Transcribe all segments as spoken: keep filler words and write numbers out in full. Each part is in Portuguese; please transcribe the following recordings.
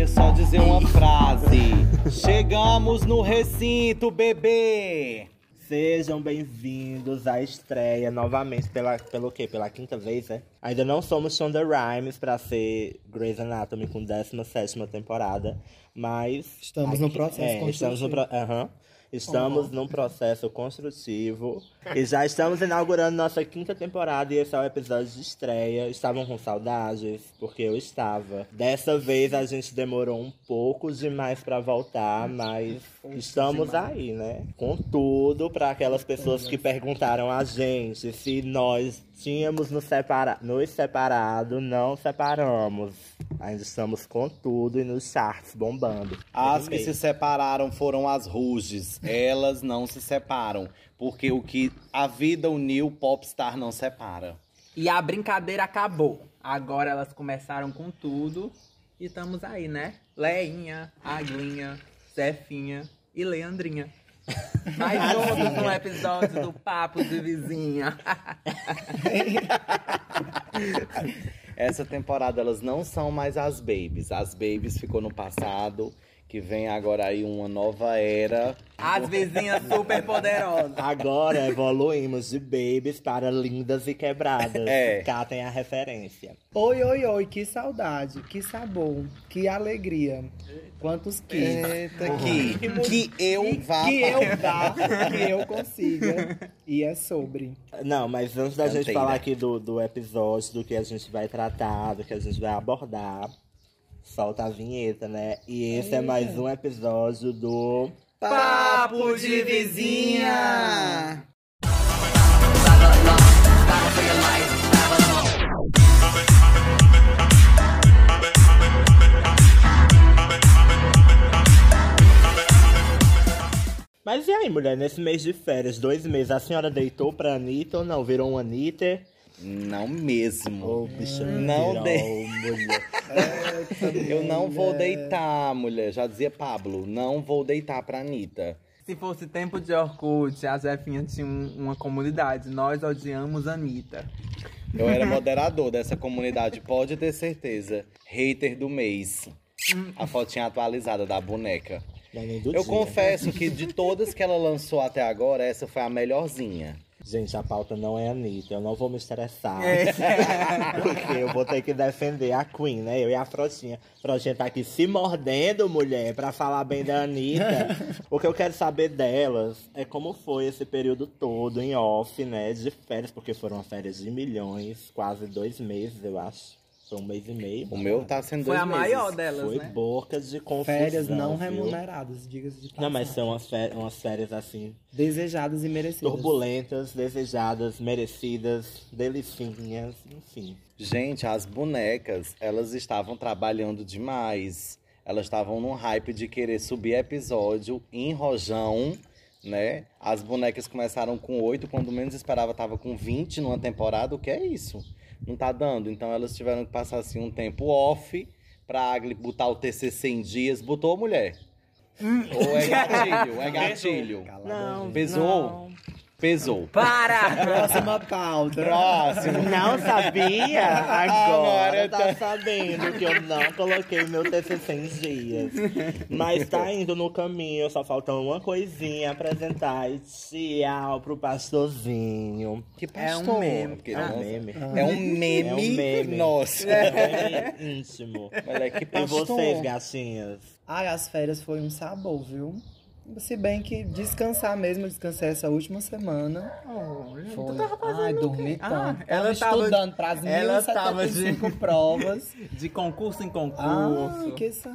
queria só dizer uma frase. Chegamos no recinto, bebê! Sejam bem-vindos à estreia novamente pela, pelo quê? Pela quinta vez, né? Ainda não somos Shonda Rhimes pra ser Grey's Anatomy com décima sétima temporada, mas... Estamos aqui, no processo é, construtivo. Estamos no pro, uh-huh, Estamos oh. num processo construtivo e já estamos inaugurando nossa quinta temporada e esse é o episódio de estreia. Estavam com saudades? Porque eu estava. Dessa vez a gente demorou um pouco demais pra voltar, mas estamos aí, né? Com tudo para aquelas pessoas que perguntaram a gente se nós tínhamos nos, separa nos separado, não separamos. Ainda estamos com tudo e nos charts bombando. As que se separaram foram as Ruges. Elas não se separam. Porque o que a vida uniu, o Popstar não separa. E a brincadeira acabou. Agora elas começaram com tudo. E estamos aí, né? Leinha, Aglinha, Zefinha e Leandrinha. Mais juntos no episódio do Papo de Vizinha. Essa temporada elas não são mais as babies. As babies ficou no passado, que vem agora aí uma nova era. As vizinhas super poderosas. Agora evoluímos de babies para lindas e quebradas. É. Catem a referência. Oi, oi, oi, que saudade, que sabor, que alegria. Quantos que? Eita, que, que eu vá. Que eu vá, que eu consiga. E é sobre. Não, mas antes da Canteira. gente falar aqui do, do episódio, do que a gente vai tratar, do que a gente vai abordar, solta a vinheta, né? E esse é, é mais um episódio do... Papo de Vizinha! Mas e aí, mulher? Nesse mês de férias, dois meses, a senhora deitou pra Anitta ou não? Virou um Anitta? Não mesmo. Ô, bicha, não de... mulher. Eu não vou deitar, mulher. Já dizia Pablo, não vou deitar pra Anitta. Se fosse tempo de Orkut, a Zefinha tinha um, uma comunidade. Nós odiamos a Anitta. Eu era moderador dessa comunidade, pode ter certeza. Hater do mês. A fotinha atualizada da boneca. Eu dia. confesso que de todas que ela lançou até agora, essa foi a melhorzinha. Gente, a pauta não é a Anitta, eu não vou me estressar. É. Porque eu vou ter que defender a Queen, né? Eu e a Frotinha. A Frotinha tá aqui se mordendo, mulher, pra falar bem da Anitta. O que eu quero saber delas é como foi esse período todo em off, né? De férias, porque foram férias de milhões, quase dois meses, eu acho. Foi um mês e meio. O meu tá sendo Foi dois a meses. maior delas, Foi né? boca de confusão. Férias não viu? remuneradas, diga-se de passagem. Não, mas são umas férias, umas férias assim... Desejadas e merecidas. Turbulentas, desejadas, merecidas, delicinhas, enfim. Gente, as bonecas, elas estavam trabalhando demais. Elas estavam num hype de querer subir episódio em rojão, né? As bonecas começaram com oito, quando menos esperava tava com vinte numa temporada. O que é isso? Não tá dando. Então elas tiveram que passar assim um tempo off pra Agli botar o T C C em dias. Botou, mulher? Hum. Ou é gatilho? É gatilho? Não, Pesou? não. Pesou. Para! Próxima pauta. Próximo. Não sabia? Agora Agora tá tá- sabendo que eu não coloquei meu T C C em dias. Mas tá indo no caminho, só falta uma coisinha apresentar. E tchau pro pastorzinho. Que É um pastor? meme. Porque É um nossa, meme. É um meme. É um meme. Nossa. É um meme íntimo. Olha que E pastor. vocês, gatinhas? Ai, as férias foi um sabor, viu? Se bem que descansar mesmo, eu descansei essa última semana. Oh, Foi. tu tava fazendo Ai, o dormi quê? tanto. Ah, Tava ela tava- estudando para as ela mil tava e setenta e cinco provas. De concurso em concurso. Ai, que sa...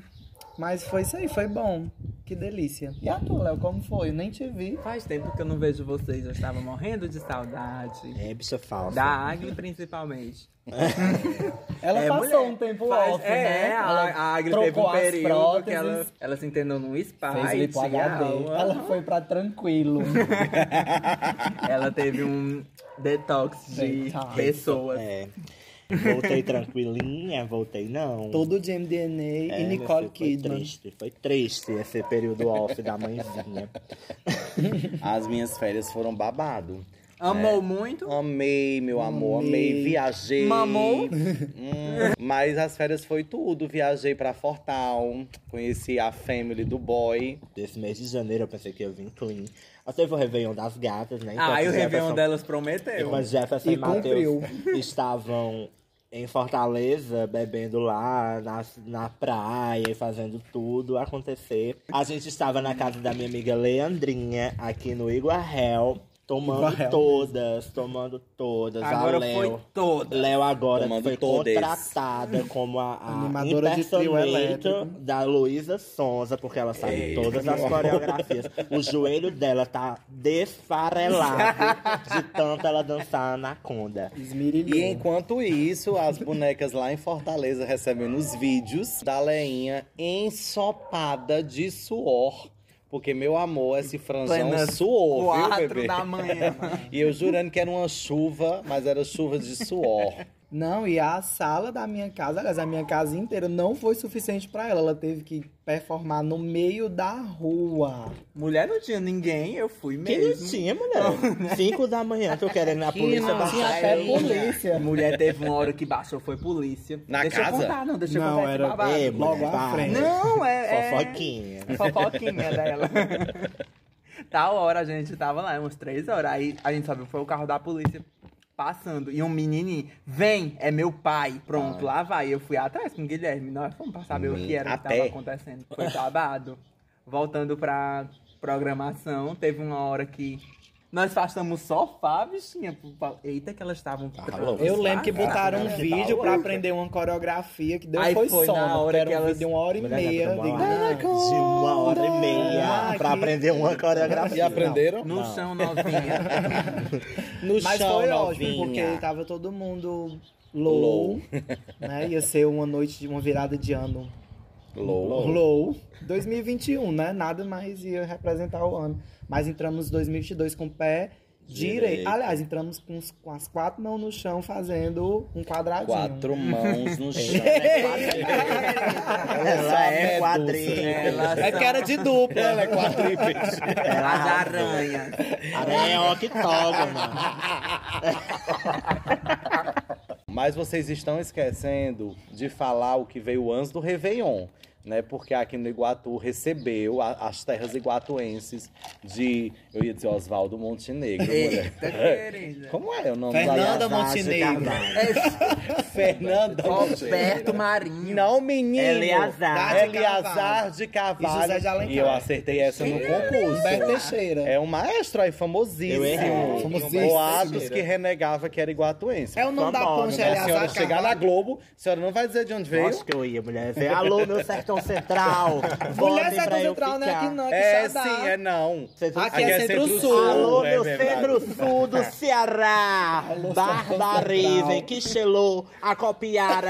Mas foi isso aí, foi bom. Que delícia. E a tu, Léo, como foi? Eu nem te vi. Faz tempo que eu não vejo vocês. Eu estava morrendo de saudade. É, bicha falsa. Da Agli, principalmente. Ela É, passou mulher, um tempo faz- off, é, né? a, Ela a Agli teve trocou um as período próteses, que ela, ela se entendeu num spa. fez e lipo tinha H D. aula. Ela foi pra tranquilo. Ela teve um detox de Detox. pessoas. É. Voltei tranquilinha, voltei não. Todo de M D N A É, e meu Nicole filho, foi Kidman. triste, foi triste esse período off da mãezinha. As minhas férias foram babado. Amou muito? Amei, meu amor, Amei. amei, viajei. Mamou? Hum, mas as férias foi tudo. Viajei pra Fortal, conheci a family do boy. Desse mês de janeiro eu pensei que ia vir clean. Até teve o Réveillon das gatas, né? Ah, e o Jefferson- Réveillon delas prometeu. Enquanto Jefferson E e Matheus cumpriu. estavam em Fortaleza, bebendo lá na, na praia e fazendo tudo acontecer. A gente estava na casa da minha amiga Leandrinha, aqui no Iguarel, tomando Iguarel. todas, tomando todas. Agora a Léo, foi toda. Léo agora Tomando foi todas. contratada como a, a Animadora de trio impersonator elétrico. da Luísa Sonza, porque ela sabe todas as coreografias. O joelho dela tá desfarelado de tanto ela dançar Anaconda. Esmirilhou. E enquanto isso, as bonecas lá em Fortaleza recebendo os vídeos da Leinha ensopada de suor. Porque, meu amor, esse franjão Plenas suou, viu, quatro bebê? da manhã. E eu jurando que era uma chuva, mas era chuva de suor. Não, e a sala da minha casa, aliás, a minha casa inteira não foi suficiente pra ela. Ela teve que performar no meio da rua. Mulher não tinha ninguém, eu fui Que mesmo. não tinha, mulher. Cinco da manhã, tô querendo a Que polícia não baixar. Tinha até ela. polícia. Mulher teve uma hora que baixou, foi polícia. Na deixa casa? eu contar, não, deixa eu Não, contar esse era- babado. Ei, Logo mulher, à para. frente. Não, é... é- Fofoquinha. Fofoquinha dela. Tal hora a gente tava lá, umas três horas. Aí a gente só viu, foi o carro da polícia passando. E um menininho, vem, é meu pai. Pronto, lá vai. Eu fui atrás com o Guilherme. Nós fomos pra saber o que era A que tava pé. acontecendo. Foi babado. Voltando pra programação, teve uma hora que nós passamos sofá, bichinha. Eita, que elas estavam... louco. Eu lembro que Ah, botaram um tá vídeo pra louca. aprender uma coreografia que deu Aí foi, foi sono. na hora Era que um elas- vídeo de uma hora e Mulher, meia. já tomou Digo, uma hora. De uma hora e meia Ah, pra que- aprender uma coreografia. E aprenderam? No Não. chão, novinha. No Mas chão, foi ótimo, novinha. porque tava todo mundo low, Low. né? Ia ser uma noite, de uma virada de ano Low. low. dois mil e vinte e um, né? Nada mais ia representar o ano. Mas entramos em dois mil e vinte e dois com o pé direito. Direito. Aliás, entramos com, os- com as quatro mãos no chão fazendo um quadradinho. Quatro mãos no chão. Ela é Medusa. quadrinha. Elas É que era de dupla. Ela é quadrípede. As aranhas. Aranha é octógona. Mas vocês estão esquecendo de falar o que veio antes do Réveillon, né? Porque aqui no Iguatu recebeu a- as terras iguatuenses de, eu ia dizer Oswaldo Montenegro, mulher. Eita, querida. Como é o nome Fernanda da Montenegro. Fernanda Roberto Marinho. Não, menino. Eleazar. Eliazar de Carvalho. E José de Alencar. E eu acertei essa no concurso. Humberto Teixeira. É um maestro aí, famosíssimo. Eu errei. Famosíssimo. Boatos que renegava que era iguatuense. É o nome da Famosa. ponte Se a senhora Eleazar chegar na Carvalho. Globo, a senhora não vai dizer de onde veio. Acho que eu ia, mulher. Ver, alô, meu sertão central. Mulher Votem pra Sertão eu Central não é aqui ficar. não, é É, Quixadá. sim, é não. Centro- Aqui é Centro-Sul. Alô, é meu verdade. centro-sul do Ceará. Barbarizem, Quixelô, Acopiara,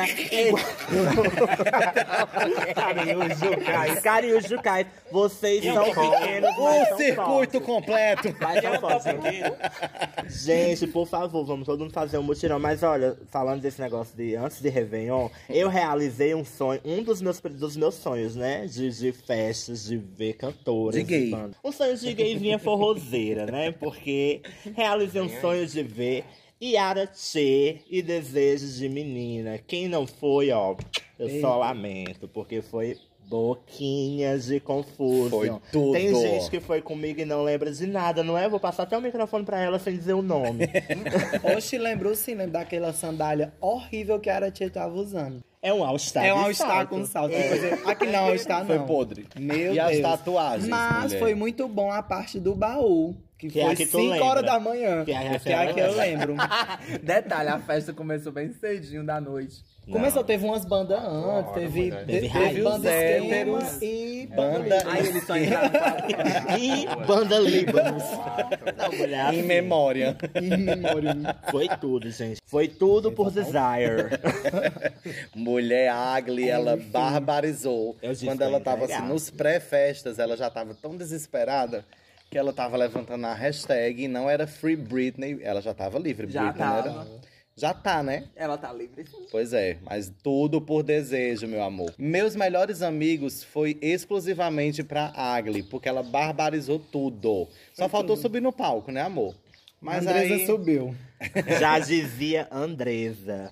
Cariújos, Cariújos, Cais. Vocês são pequenos, mas O são circuito fortes. completo. Mas são fortes. Gente, por favor, vamos todo mundo fazer um mutirão. Mas olha, falando desse negócio de antes de Réveillon, eu realizei um sonho, um dos meus, dos meus sonhos, né? De, de festas, de ver cantoras. De gay. bandas. Um sonho de gayzinha forrozeira, né? Porque realizei um sonho de ver Yara Tchê e Desejos de Menina. Quem não foi, ó, eu só lamento, porque foi boquinhas de confuso. Foi tudo. Tem gente que foi comigo e não lembra de nada, não é? Vou passar até o microfone pra ela sem dizer o nome. Oxe, lembrou sim, lembra daquela sandália horrível que a Aratia tava usando. É um All-Star É um de All-Star salto. com salto. Quer dizer, aqui não, All-Star não. Foi podre. Meu E Deus. as tatuagens, Mas mulher? foi muito bom a parte do baú. Que, Que é foi a que tu cinco lembra. horas da manhã. Que é a Que é a que eu lembro. Detalhe, a festa começou bem cedinho da noite. Começou, teve umas bandas antes, teve, Teve teve, raiz. banda Héteros esquema e banda- Aí eles só entraram pra... E Banda Líbanos. Não, mulher, Em assim, memória. em memória. foi tudo, gente. Foi tudo por Desire. Mulher Agli, ela barbarizou. Eu disse Quando que eu ela ia tava assim, entregar. nos pré-festas, ela já tava tão desesperada que ela tava levantando a hashtag e não era Free Britney, ela já tava livre. Já Britney, não era? tava. Já tá, né? Ela tá livre sim. Pois é, mas tudo por desejo, meu amor. Meus melhores amigos foi exclusivamente pra Agli, porque ela barbarizou tudo. Só faltou subir no palco, né, amor? Mas Andresa aí... subiu. Já dizia Andresa.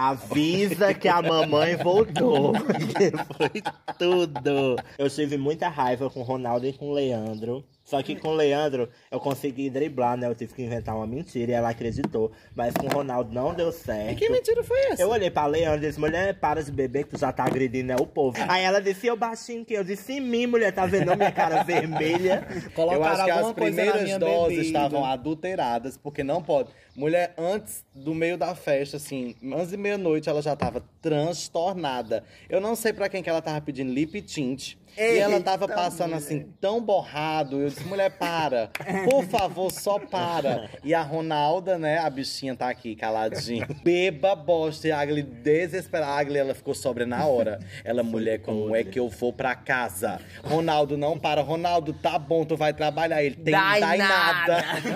Avisa que a mamãe voltou. Porque foi tudo. Eu tive muita raiva com o Ronaldo e com o Leandro. Só que com o Leandro eu consegui driblar, né? Eu tive que inventar uma mentira e ela acreditou. Mas com o Ronaldo não deu certo. E que mentira foi essa? Eu olhei pra Leandro e disse, mulher, para de beber que tu já tá agredindo, é o povo. Aí ela disse, eu baixinho que eu disse, em mim, mulher, tá vendo minha cara vermelha? Colocaram Eu acho que as alguma coisa na primeiras minha doses bebida. estavam adulteradas, porque não pode. Mulher, antes do meio da festa, assim, antes de meia-noite, ela já tava transtornada. Eu não sei pra quem que ela tava pedindo lip tint. E ela tava passando assim, tão borrado. Eu disse, mulher, para. Por favor, só para. E a Ronalda, né, a bichinha tá aqui, caladinha. Beba bosta. E a Agli desesperada. A Agli, ela ficou sóbria na hora. Ela, mulher, como é que eu vou pra casa? Ronaldo, não para. Ronaldo, tá bom, tu vai trabalhar. Ele tem Dai dai nada.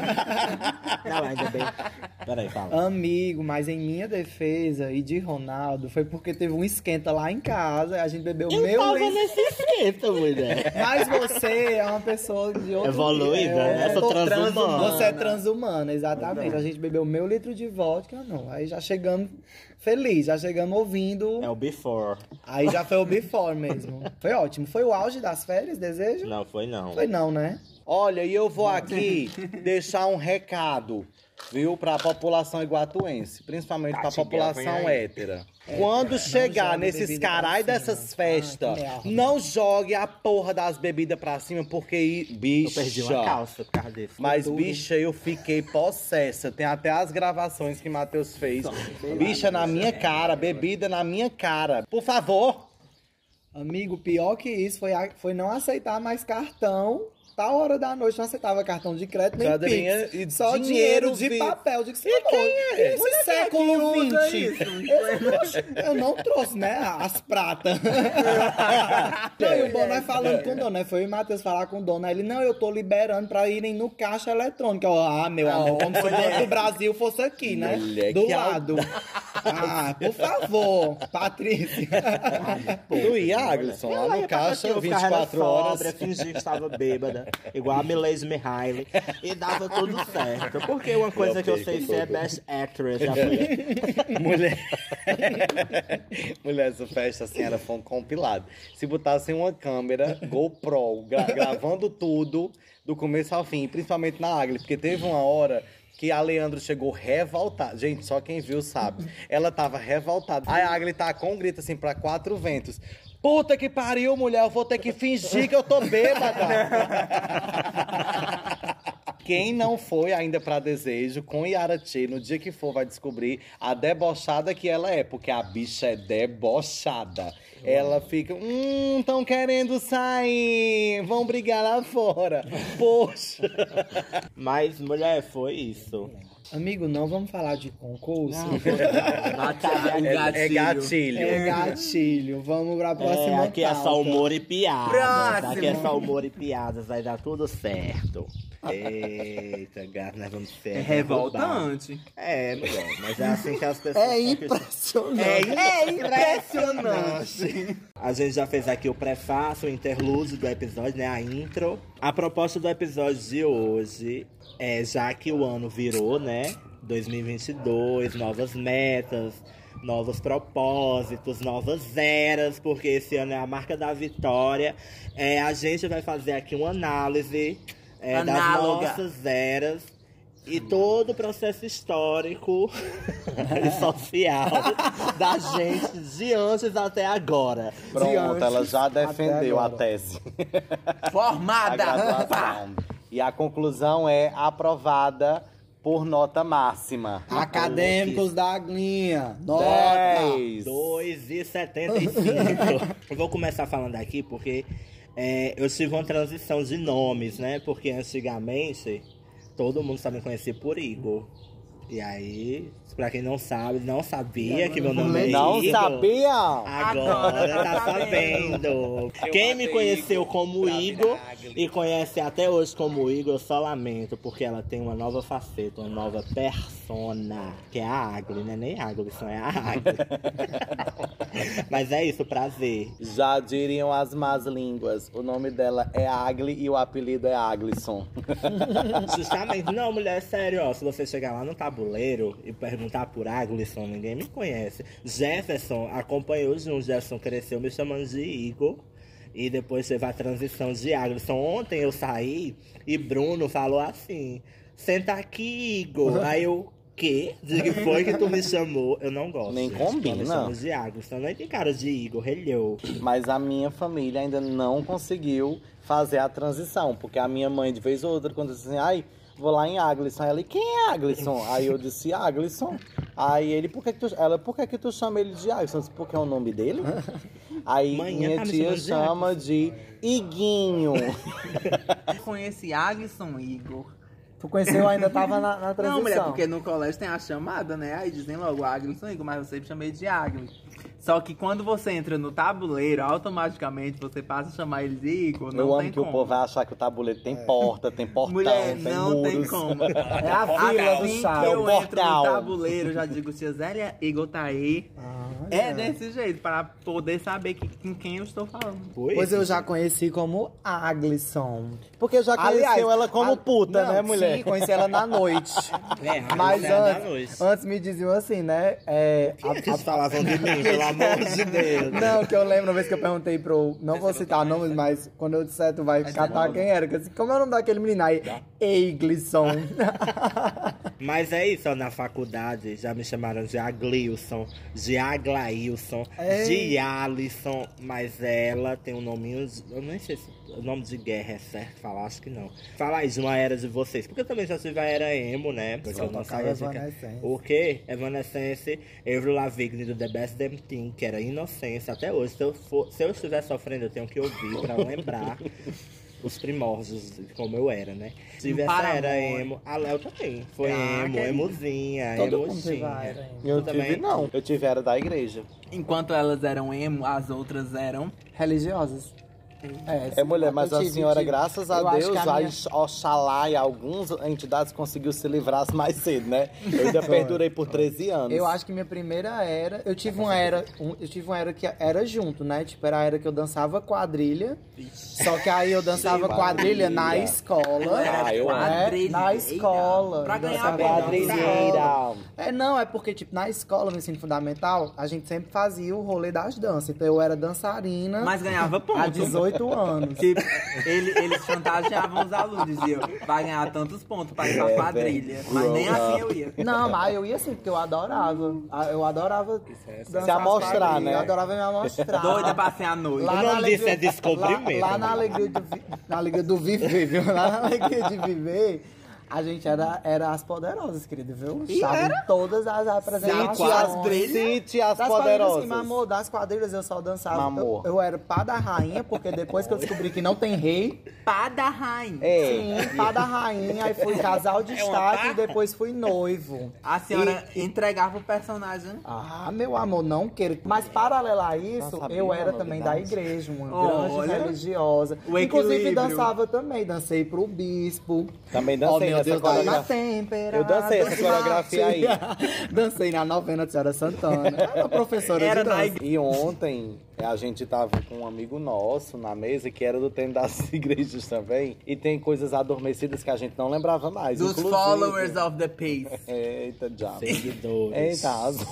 Não, ainda bem. Peraí, fala. Amigo, mas em minha defesa e de Ronaldo, foi porque teve um esquenta lá em casa, a gente bebeu Eu meu tava leite. nesse esquenta, mulher. Mas você é uma pessoa de outro... Evoluída, é, né? Sou transhumana. Você é transhumana, exatamente. A gente bebeu meu litro de vodka, não. Aí já chegamos feliz, já chegamos ouvindo. É o before. Aí já foi o before mesmo. Foi ótimo. Foi o auge das férias, desejo? Não, foi não. Foi não, né? Olha, e eu vou aqui deixar um recado, viu, pra população iguatuense, principalmente pra Tati Bel, população vem aí. hétera. Quando chegar jogue nesses bebida pra carai cima. dessas Ah, festas, que merda. não jogue a porra das bebidas pra cima, porque, i- Eu bicha... perdi uma calça por causa desse. Mas, bicha, eu fiquei possessa. Tem até as gravações que Matheus fez. Bicha na minha cara, bebida na minha cara. Por favor. Amigo, pior que isso foi, a- foi não aceitar mais cartão. Tá hora da noite, não aceitava cartão de crédito nem Cadeirinha Pix. e Só dinheiro dinheiro de vivo. papel. Eu digo, E quem é? Esse Mulher, século quem usa vinte. isso? Eu, não- eu não trouxe, né, as pratas. Não, e o Boné falando com o dono, né? Foi eu e o Matheus falar com o dono. Aí ele, não, eu tô liberando pra irem no caixa eletrônico. Eu, ah, meu amor, como se o Banco do Brasil fosse aqui, né? Mulher, Do que lado. Ah, por favor, Patrícia. Tu ia, Aglisson, lá no caixa, eu vinte e ficava quatro horas. sóbria, fingi que estava bêbada, igual a Milady Mihaly, e dava tudo certo. Porque uma coisa que eu sei ser é Best Actress. Já foi. Mulher. Mulher, essa festa assim era foi um compilado. Se botassem uma câmera GoPro gra- gravando tudo do começo ao fim, principalmente na Agli, porque teve uma hora que a Leandro chegou revoltada. Gente, só quem viu sabe. Ela tava revoltada. Aí a Agli tá com um grito assim pra quatro ventos. Puta que pariu, mulher, eu vou ter que fingir que eu tô bêbada. Quem não foi ainda pra Desejo com Yara Tchê, no dia que for, vai descobrir a debochada que ela é, porque a bicha é debochada. Ela fica, hum, tão querendo sair, vão brigar lá fora. Poxa. Mas, mulher, foi isso. Amigo, não vamos falar de concurso. O É, é gatilho. É gatilho. Vamos pra próxima É, aqui é só pauta. humor e piadas. Próximo. Aqui é só humor e piadas, vai dar tudo certo. Eita, gato, nós vamos ser É revoltante. É, mulher, mas é assim que as pessoas... É impressionante. impressionante. É impressionante. A gente já fez aqui o prefácio, o interlúdio do episódio, né? A intro. A proposta do episódio de hoje é, já que o ano virou, né? dois mil e vinte e dois, novas metas, novos propósitos, novas eras, porque esse ano é a marca da vitória. É, a gente vai fazer aqui uma análise é, das Análoga. nossas eras e todo o processo histórico e social da gente de antes até agora. De Pronto, antes ela já defendeu a agora. tese. A Formada! graduação. E a conclusão é aprovada por nota máxima. Acadêmicos da Aglinha. Nota. dez. dois e setenta e cinco. Eu vou começar falando aqui porque é, eu tive uma transição de nomes, né? Porque antigamente todo mundo só me conhecia por Igor. E aí, pra quem não sabe, não sabia que meu nome é Não Igor. sabia? Agora tá sabendo. Quem me conheceu como Igor e conhece até hoje como Igor, eu só lamento, porque ela tem uma nova faceta, uma nova persona, que é a Agli, né? Nem Agli, só é a Agli. Mas é isso, prazer. Já diriam as más línguas. O nome dela é Agli e o apelido é Aglisson. Justamente, não, mulher, sério, ó, se você chegar lá no tabuleiro e perguntar por Aglisson, ninguém me conhece. Jefferson acompanhou junto, Jefferson cresceu me chamando de Igor. E depois teve a transição de Aglisson. Ontem eu saí e Bruno falou assim: senta aqui, Igor. Aí eu, quê? De que foi que tu me chamou? Eu não gosto. Nem gente, combina. Me chamo de Aglisson. Nem tem cara de Igor, relhou. Mas a minha família ainda não conseguiu fazer a transição. Porque a minha mãe, de vez ou outra, quando disse assim, ai, vou lá em Aglisson. Ela, quem é Aglisson? Aí eu disse, Aglisson. Aí ele, por que que tu, ela, por que que tu chama ele de Aglisson? Eu disse, porque é o nome dele? Aí Manhã minha tá me tia chamando de chama de Iguinho. Eu conheci Aglisson Igor. Tu conheceu, ainda tava na, na transição. Não, mulher, porque no colégio tem a chamada, né? Aí dizem logo Aglisson Igor, mas eu sempre chamei de Agli. Só que quando você entra no tabuleiro, automaticamente você passa a chamar ele de Igor. Não Eu tem amo que como. o povo vai achar que o tabuleiro tem porta, tem portão, Mulher, tem não muros. tem como. É a fila do Assim chá. que É eu o entro no portal. tabuleiro, eu já digo, tia Zélia, Igor tá aí. Ah, É desse jeito, para poder saber que, com quem eu estou falando. Foi Pois isso? eu já conheci como Aglisson. Porque já conheceu Aliás, ela como a- puta, não, né, mulher? Sim, conheci ela na noite. É, Mas Aglisson é da antes, noite. antes me diziam assim, né? É, Por que eles falavam de mim, pelo amor de Deus? Não, que eu lembro uma vez que eu perguntei pro. Não vou citar nomes, mas quando eu disser, tu vai catar quem era. Que eu disse, como é o nome daquele menino aí? Eiglisson. Mas é isso, ó, na faculdade já me chamaram de Aglilson, de Aglailson, Ei. de Alisson, mas ela tem um nominho, de- eu nem sei se o nome de guerra é certo falar, acho que não. Fala aí de uma era de vocês, porque eu também já tive a era emo, né? Porque eu não tocava sabia de que- Evanescence. O quê? Evanescence, Avril Lavigne do The Best Damn Thing, que era Inocência. Até hoje, se eu, for, se eu estiver sofrendo, eu tenho que ouvir pra lembrar os primórdios de como eu era, né? Tive essa Paramore. era emo. A Léo também. Foi Ah, emo, que é emozinha, Todo mundo teve emozinha. a era emo. Eu Tu tive, também? não. Eu tive era da igreja. Enquanto elas eram emo, as outras eram... Religiosas. É, mulher, mas eu a tive, senhora, tive. graças a Eu acho Deus, que a a minha- Oxalá e algumas entidades conseguiu se livrar mais cedo, né? Eu ainda perdurei por treze anos. Eu acho que minha primeira era, eu tive uma era, um- eu tive uma era que era junto, né? Tipo, era a era que eu dançava quadrilha. Só que aí eu dançava quadrilha na escola. Ah, eu né? quadrilha. Na escola. Pra Eu ganhar dançava bem, na quadrilheira. escola. É, não, é porque, tipo, na escola, no ensino fundamental, a gente sempre fazia o rolê das danças. Então eu era dançarina Mas ganhava ponto. há dezoito anos. Tipo, ele- eles chantageavam os alunos, diziam, vai ganhar tantos pontos pra ir pra É, quadrilha. velho. Mas nem Grow assim up. eu ia. Não, mas eu ia assim, porque eu adorava. Ah, Eu adorava dançar Se amostrar, as quadrilhas, né? Eu adorava me amostrar. Doida pra ser a noite. O nome disso é descobrimento, Lá, lá na amiga. alegria do, vi- na alegria do viver, viu? Lá na alegria de viver, a gente era, era as poderosas, querido, viu? Estava em todas as apresentações. Cite as, cite as Das quadrilhas, poderosas. sim, mas, amor, das quadrilhas eu só dançava. Eu, Mamor. eu era pá da rainha, porque depois que eu descobri que não tem rei, Pá da rainha. É. sim, pá da rainha, aí fui casal de destaque e depois fui noivo. A senhora entregava o personagem. Ah, meu amor, não queiro. Mas paralelo a isso, Não sabia eu era uma também da novidade. igreja, uma Olha, grande religiosa. o Inclusive equilíbrio. dançava também, dancei pro bispo. Também Oh, dancei meu nessa Deus, dá na coreografia. tempera. Eu dancei essa coreografia aí. Dancei na novena de Senhora Santana. Era professora Era de na dança. igreja. E ontem a gente tava com um amigo nosso na mesa que era do tempo das igrejas também. E tem coisas adormecidas que a gente não lembrava mais. Dos inclusive- followers of the peace. Eita, diabo. Seguidores. Eita, azul.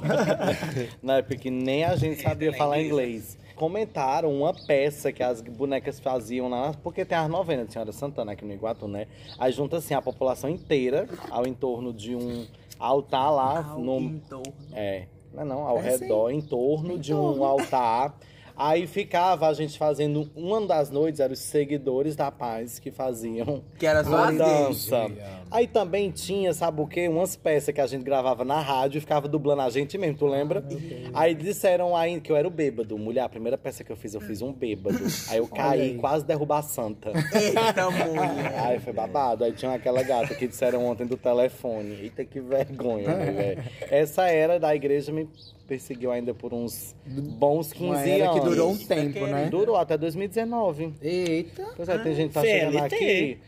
Na época que nem a gente sabia falar inglês. Comentaram uma peça que as bonecas faziam lá, porque tem as novenas de Senhora Santana aqui no Iguatu, né? Aí junta assim a população inteira ao entorno de um altar lá. Ao no, entorno. é, não é não, ao É, redor, em torno de um altar. Aí ficava a gente fazendo, uma das noites eram os seguidores da paz que faziam Que era só uma as gays. dança. Aí também tinha, sabe o quê? Umas peças que a gente gravava na rádio e ficava dublando a gente mesmo, tu lembra? Aí disseram aí que eu era o bêbado. Mulher, a primeira peça que eu fiz, eu fiz um bêbado. Aí eu caí, aí. quase derrubar a santa. Eita, mulher. Aí foi babado. Aí tinha aquela gata que disseram ontem do telefone. Eita, que vergonha, né, velho? Essa era da igreja me perseguiu ainda por uns bons quinze Uma era anos. que durou um tempo, né? Durou até dois mil e dezenove. Eita. Pois é, tem gente que tá C L chegando T. aqui.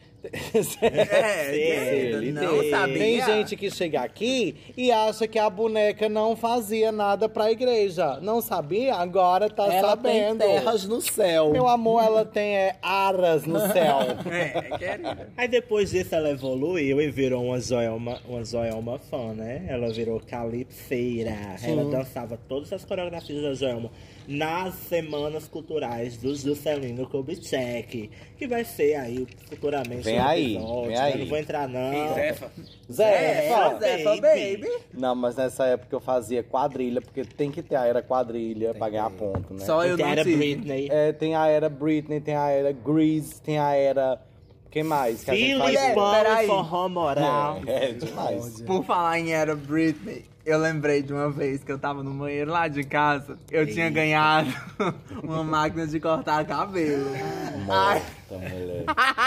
É, Ele não tem. sabia. Tem gente que chega aqui e acha que a boneca não fazia nada pra igreja. Não sabia? Agora tá Ela sabendo. tem terras no céu. Meu amor, ela tem é, aras no céu. É, querida. Aí depois disso ela evoluiu e virou uma Joelma, uma Joelma fã, né? Ela virou calipseira. Ela dançava todas as coreografias da Joelma nas semanas culturais do Juscelino Kubitschek, que vai ser aí futuramente Vem um aí, episódio, vem né? aí. Não vou entrar não. Ei, Zefa. Zé, É, fala. Zefa, baby. baby. Não, mas nessa época eu fazia quadrilha, porque tem que ter a era quadrilha pra ganhar ponto, né? Só eu Tem não era tive. Britney. É, tem a era Britney, tem a era Grease, tem a era... Quem mais que a gente Philly fazia? Pão Peraí. e forró moral. É, é demais. Por falar em Era Britney, eu lembrei de uma vez que eu tava no banheiro lá de casa. Eu tinha ganhado uma máquina de cortar cabelo. Ai. Morta, mulher.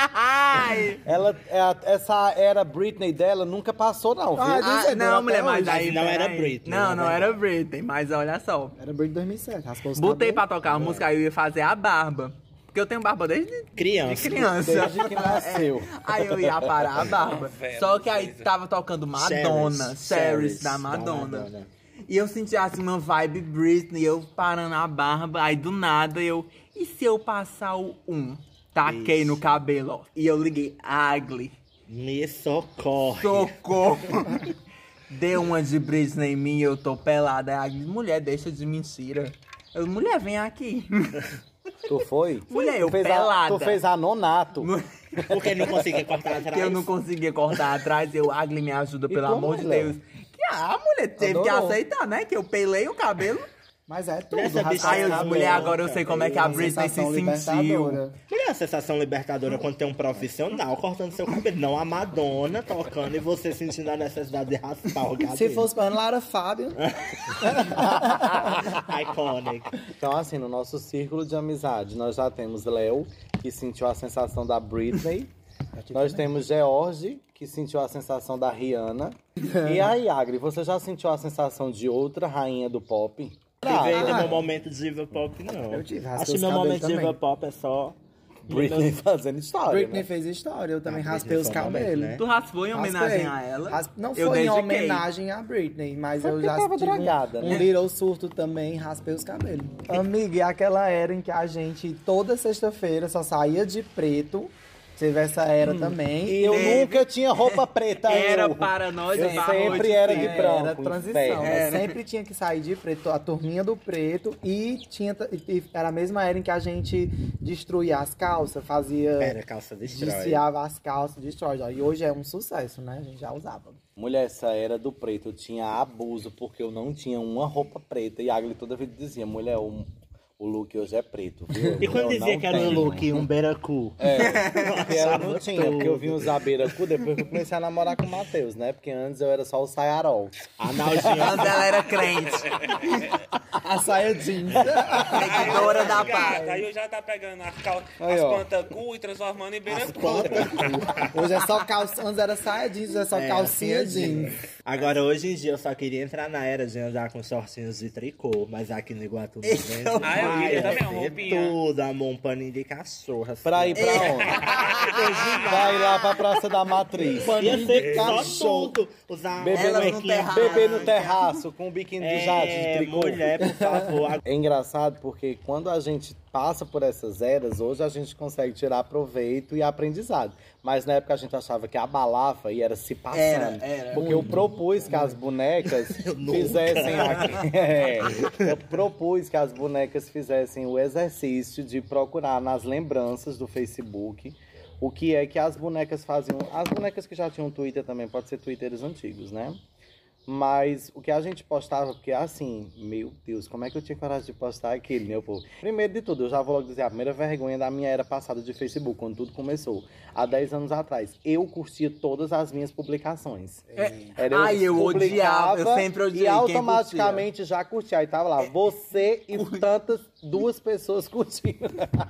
Ai. Ela, é a- essa era Britney dela nunca passou, não, viu? Ah, Ah, Dura não, até mulher, mas hoje. aí Não era peraí. Britney, Não, na não verdade. era Britney, mas olha só. Era Britney dois mil e sete, raspou os Botei pra cabelos. tocar a música, aí eu ia fazer a barba. Porque eu tenho barba desde Criança. de criança. Desde que nasceu. Aí eu ia parar a barba. Velho, Só que aí coisa. tava tocando Madonna, Ceres, Ceres Ceres da da Madonna. Madonna. E eu senti assim uma vibe Britney, eu parando a barba, aí do nada eu. E se eu passar o um? Taquei Isso. no cabelo, ó. E eu liguei ugly. Me socorre. Socorro! Deu uma de Britney em mim e eu tô pelada. Aí a mulher, deixa de mentira. Eu, mulher, vem aqui. Tu foi? Mulher, eu tu fez pelada. A, tu fez a nonato. Porque não conseguia cortar atrás. Que eu não conseguia cortar atrás, eu, Agli, me ajuda, pelo como, amor de Léo? Deus. Que a mulher teve Adorou. que aceitar, né? Que eu pelei o cabelo. Mas é tudo. Nessa raspar bicha Aí eu os disse, tá cabelos. mulher, louca, agora eu sei como é que a Uma Britney se sensação sentiu. libertadora. Mulher, a sensação libertadora quando tem um profissional cortando seu cabelo. Não a Madonna tocando e você sentindo a necessidade de raspar o cabelo. Se fosse pra Lara Fábio. Iconic. Então, assim, no nosso círculo de amizade, nós já temos Léo, que sentiu a sensação da Britney. Nós temos George, que sentiu a sensação da Rihanna. E a Yagri, você já sentiu a sensação de outra rainha do pop? Tive ainda ah. meu momento de diva pop, não. Eu tive, raspei Acho que os meu cabelos momento de diva também. pop é só... Britney fazendo história, Britney né? fez história, eu também Ah, raspei Britney os foi um momento, cabelos. né? Tu raspou em homenagem a ela? Ras- Não Eu foi em dediquei. homenagem a Britney, mas Foi eu porque já tava tive um, drogada, um né? little surto também, raspei os cabelos. Amiga, e aquela era em que a gente toda sexta-feira só saía de preto. Teve essa era também. E eu Teve. nunca tinha roupa preta. Era eu. para nós Eu barro sempre de era de preto. branco. Era transição, inferno. mas Era. sempre tinha que sair de preto, a turminha do preto, e tinha e- e era a mesma era em que a gente destruía as calças, fazia, Era calça destrói. desfiava as calças, destrói. E hoje é um sucesso, né? A gente já usava. Mulher, essa era do preto, eu tinha abuso, porque eu não tinha uma roupa preta. E a Agli toda vez dizia, mulher, o, o look hoje é preto, viu? E quando Eu dizia não que era um tenho. look, um beiracu? É, porque eu não tinha, tudo. porque eu vim usar beira-cu depois que eu comecei a namorar com o Matheus, né? Porque antes eu era só o saiarol. A Naldinha... Antes ela era crente. A saia jeans. Seguidora da Gata, paz. aí eu já tá pegando as, cal... Aí, as ó. plantas cu e transformando em beira cu. Hoje é só calça, antes era saia jeans, hoje é só É, calcinha assim é jeans. Agora, hoje em dia, eu só queria entrar na era de andar com shortinhos de tricô, mas aqui no Iguatu não vende. Eu- Ah, eu queria também uma ter roupinha. tudo, amor, um paninho de cachorro. Assim. Pra ir pra onde? Pra ir lá pra Praça da Matriz. Ia ser só cachorro. tudo. Usar Beber Elas no, no cuequinha. terraço. beber no terraço com um biquíni de jade de É, tricô. mulher, por favor. É engraçado porque quando a gente passa por essas eras, hoje a gente consegue tirar proveito e aprendizado. Mas na época a gente achava que abalava e era se passando. Era, era. Porque eu propus que as bonecas fizessem aqui. É, eu propus que as bonecas fizessem o exercício de procurar nas lembranças do Facebook o que é que as bonecas faziam. As bonecas que já tinham Twitter também, pode ser twitteiros antigos, né? Mas o que a gente postava, porque assim, meu Deus, como é que eu tinha coragem de postar aquilo, meu povo? Primeiro de tudo, eu já vou logo dizer, a primeira vergonha da minha era passada de Facebook, quando tudo começou, há dez anos atrás. Eu curtia todas as minhas publicações. É. Era, Ai, eu odiava, eu sempre odiei E quem automaticamente já curtia. Aí tava lá, você e tantas duas pessoas curtindo.